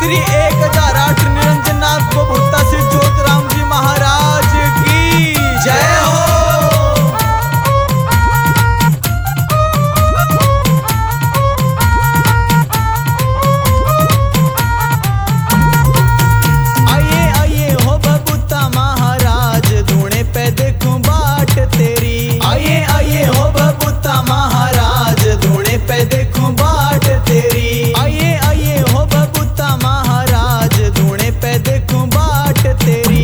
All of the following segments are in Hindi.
श्री 1008 निरंजनाथ बभूता श्री ज्योतिराम जी महाराज की जय हो। आइए आइए हो बभूता महाराज, धूणे पे देखूं बाट तेरी। आइए आइए हो बभूता महाराज, धूणे पे देखूं बाट तेरी। आइए आइए हो बभूता महाराज, धूणे पे देखूं बाट तेरी।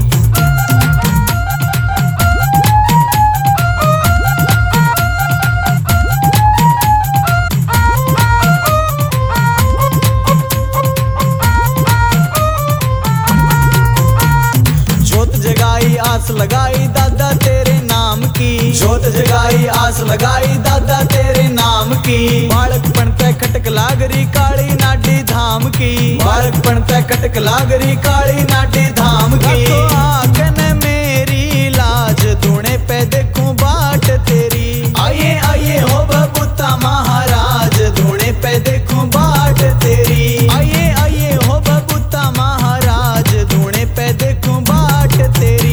जोत जगाई आस लगाई दादा तेरे नाम की। जोत जगाई आस लगाई दादा तेरे नाम की। बालकपन ते खटक लागरी काली नाडी धाम की। बालकपन ते खटक लागरी काली नाडी धाम की। तो आकन मेरी लाज, धूणे पे देखूं बाट तेरी। आइए आइए हो बभूता महाराज, धूणे पे देखूं बाट तेरी। आइए आइए हो बभूता महाराज, धूणे पे देखूं बाट तेरी।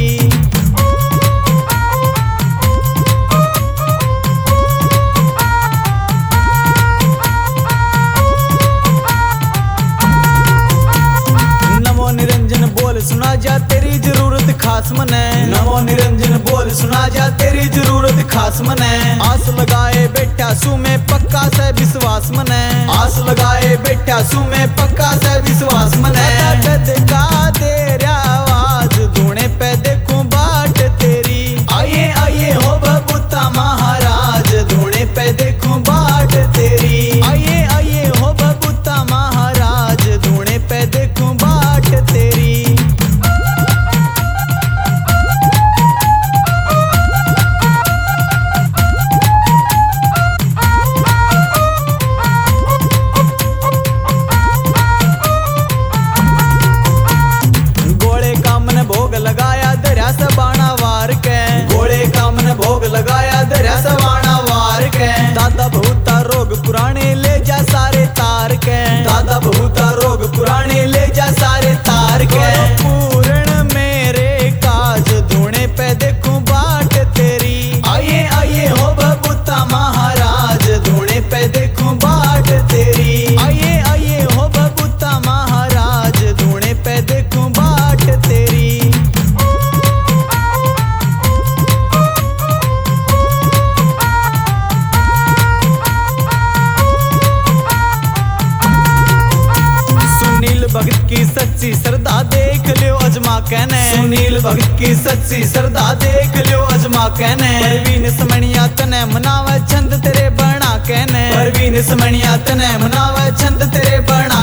नमो निरंजन बोल सुना जा तेरी जरूरत खास मने। नमो निरंजन बोल सुना जा तेरी जरूरत खास मने। आस लगाए बैठा सू में पक्का से विश्वास मने। आस लगाए बैठा सू में पक्का से विश्वास मने। का तेरा आवाज, धूणे पे देखूं बाट तेरी। आइए आइए हो बभूता महाराज, धूणे पे देखूं बाट तेरी। आइए आइए हो बभूता महाराज, धूणे पे देखूं बाट तेरी। गोले का मन भोग लगाया दरिया से बाणा वार के। गोले का मन भोग लगाया दरिया से बाणा वार के। दादा बहुता रोग पुराने ले जा सारे तार के। दादा बहुता रोग पुराने ले जा सारे तार के। पूर्ण मेरे काज, धूणे पे देखूं बाट तेरी। आइए आइए हो बभूता महाराज, धूणे पे देखूं बाट तेरी। आइए आइए हो बभूता महाराज, धूणे पे देखूं बाट तेरी। सुनील भगत की सच्ची श्रद्धा देख लियो अजमा कहने। सुनील भगत की सच्ची श्रद्धा देख लियो अजमा कहने। परवीन समणिया तने मनावे छंद तेरे बना कहने। परवीन समणिया तने मनावे छंद तेरे बना